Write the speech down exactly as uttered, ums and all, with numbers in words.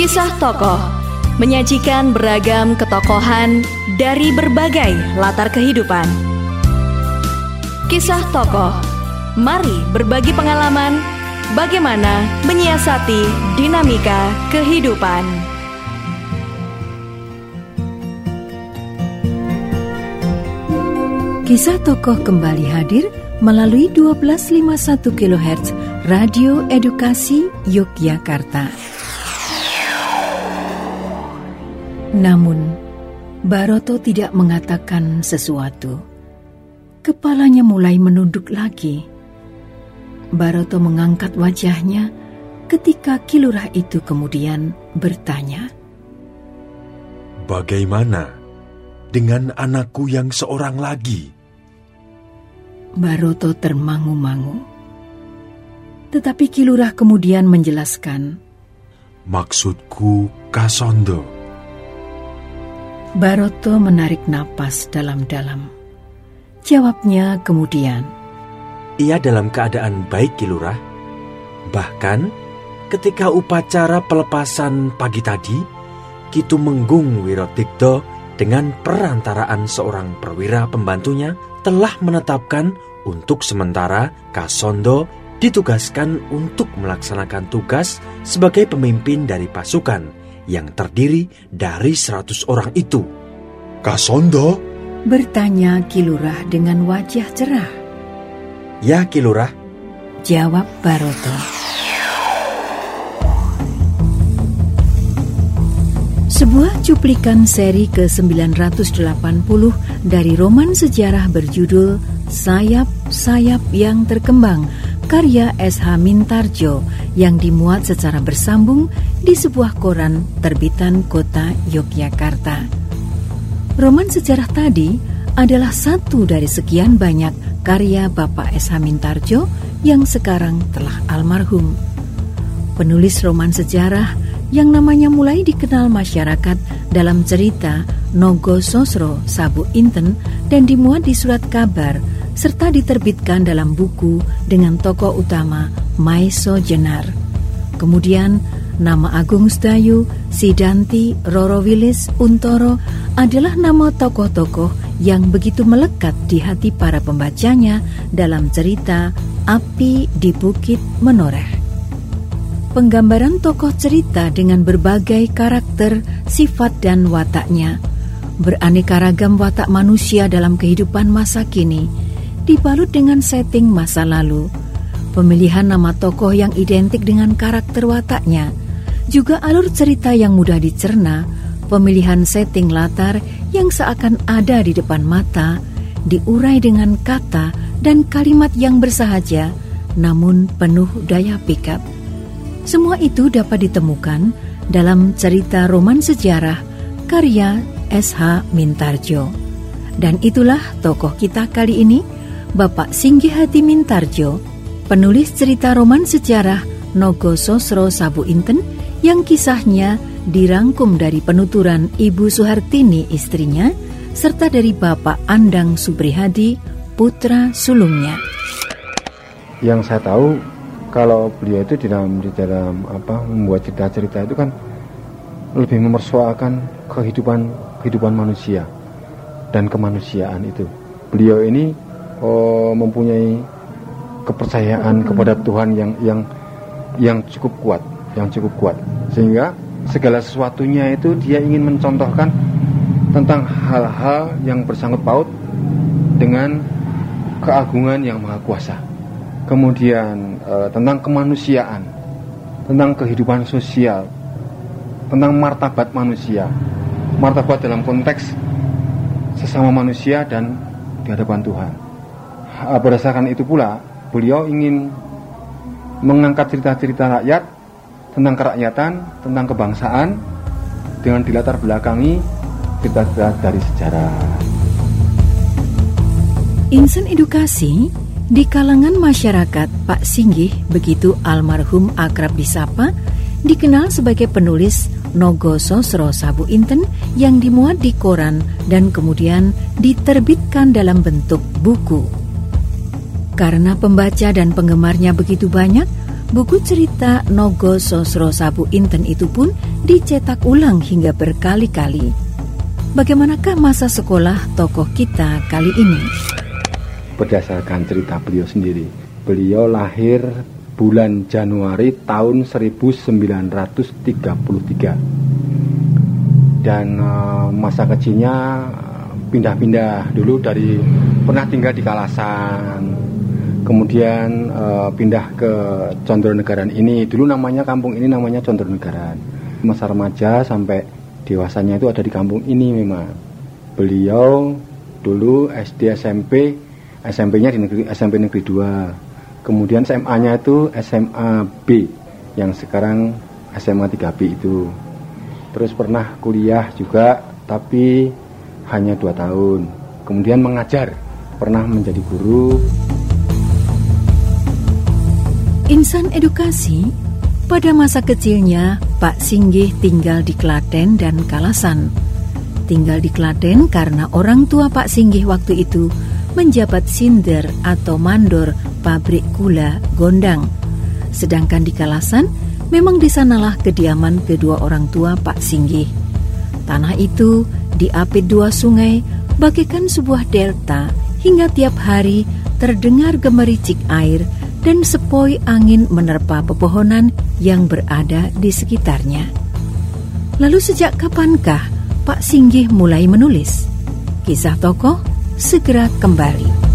Kisah tokoh menyajikan beragam ketokohan dari berbagai latar kehidupan. Kisah tokoh, mari berbagi pengalaman bagaimana menyiasati dinamika kehidupan. Kisah tokoh kembali hadir melalui dua belas lima puluh satu kilohertz Radio Edukasi Yogyakarta. Namun, Baroto tidak mengatakan sesuatu. Kepalanya mulai menunduk lagi. Baroto mengangkat wajahnya ketika kilurah itu kemudian bertanya, "Bagaimana dengan anakku yang seorang lagi?" Baroto termangu-mangu. Tetapi kilurah kemudian menjelaskan, "Maksudku Kasondo." Baroto menarik napas dalam-dalam. Jawabnya kemudian, "Ia dalam keadaan baik, Kilurah. Bahkan ketika upacara pelepasan pagi tadi, Ki Tumenggung Wirodigdo dengan perantaraan seorang perwira pembantunya telah menetapkan untuk sementara Kasondo ditugaskan untuk melaksanakan tugas sebagai pemimpin dari pasukan yang terdiri dari seratus orang itu." "Kasondo?" bertanya kilurah dengan wajah cerah. "Ya, Kilurah," jawab Baroto. Sebuah cuplikan seri ke sembilan ratus delapan puluh dari roman sejarah berjudul Sayap-Sayap yang Terkembang karya S H Mintarjo yang dimuat secara bersambung di sebuah koran terbitan kota Yogyakarta. Roman sejarah tadi adalah satu dari sekian banyak karya Bapak S H Mintarjo yang sekarang telah almarhum. Penulis roman sejarah yang namanya mulai dikenal masyarakat dalam cerita Nogo Sosro Sabu Inten dan dimuat di surat kabar serta diterbitkan dalam buku dengan tokoh utama Maiso Jenar. Kemudian nama Agung Sedayu, Sidanti, Roro Wilis, Untoro adalah nama tokoh-tokoh yang begitu melekat di hati para pembacanya dalam cerita Api di Bukit Menoreh. Penggambaran tokoh cerita dengan berbagai karakter, sifat dan wataknya, beraneka ragam watak manusia dalam kehidupan masa kini, dibalut dengan setting masa lalu. Pemilihan nama tokoh yang identik dengan karakter wataknya, juga alur cerita yang mudah dicerna, pemilihan setting latar yang seakan ada di depan mata, diurai dengan kata dan kalimat yang bersahaja, namun penuh daya pikat. Semua itu dapat ditemukan dalam cerita roman sejarah karya S H Mintarjo. Dan itulah tokoh kita kali ini, Bapak Singgihati Mintarjo, penulis cerita roman sejarah Nogo Sosro Sabu Inten yang kisahnya dirangkum dari penuturan Ibu Suhartini istrinya serta dari Bapak Andang Suprihadi putra sulungnya. Yang saya tahu kalau beliau itu di dalam di dalam apa membuat cerita-cerita itu kan lebih memersoalkan kehidupan kehidupan manusia dan kemanusiaan itu. Beliau ini oh, mempunyai kepercayaan kepada Tuhan yang yang yang cukup kuat, yang cukup kuat sehingga segala sesuatunya itu dia ingin mencontohkan tentang hal-hal yang bersangkut paut dengan keagungan yang maha kuasa. Kemudian e, tentang kemanusiaan, tentang kehidupan sosial, tentang martabat manusia, martabat dalam konteks sesama manusia dan di hadapan Tuhan. E, berdasarkan itu pula, beliau ingin mengangkat cerita-cerita rakyat tentang kerakyatan, tentang kebangsaan dengan dilatar belakangi cerita-cerita dari sejarah. Insan edukasi di kalangan masyarakat, Pak Singgih, begitu almarhum akrab disapa, dikenal sebagai penulis Nogo Sosro Sabu Inten yang dimuat di koran dan kemudian diterbitkan dalam bentuk buku. Karena pembaca dan penggemarnya begitu banyak, Buku cerita Nogo Sosro Sabu Inten itu pun dicetak ulang hingga berkali-kali. Bagaimanakah masa sekolah tokoh kita kali ini? Berdasarkan cerita beliau sendiri, beliau lahir bulan Januari tahun seribu sembilan ratus tiga puluh tiga. Dan uh, masa kecilnya pindah-pindah dulu, dari pernah tinggal di Kalasan, kemudian uh, pindah ke Condronegaran ini. Dulu namanya kampung ini namanya Condronegaran. Masa remaja sampai dewasanya itu ada di kampung ini memang. Beliau dulu S D S M P, S M P-nya di negeri, S M P Negeri dua. Kemudian S M A-nya itu S M A B, yang sekarang S M A tiga B itu. Terus pernah kuliah juga, tapi hanya dua tahun. Kemudian mengajar, pernah menjadi guru. Insan edukasi, pada masa kecilnya Pak Singgih tinggal di Klaten dan Kalasan. Tinggal di Klaten karena orang tua Pak Singgih waktu itu menjabat sinder atau mandor pabrik gula Gondang. Sedangkan di Kalasan, memang di sanalah kediaman kedua orang tua Pak Singgih. Tanah itu diapit dua sungai bagaikan sebuah delta, hingga tiap hari terdengar gemericik air dan sepoi angin menerpa pepohonan yang berada di sekitarnya. Lalu sejak kapankah Pak Singgih mulai menulis? Kisah tokoh segera kembali.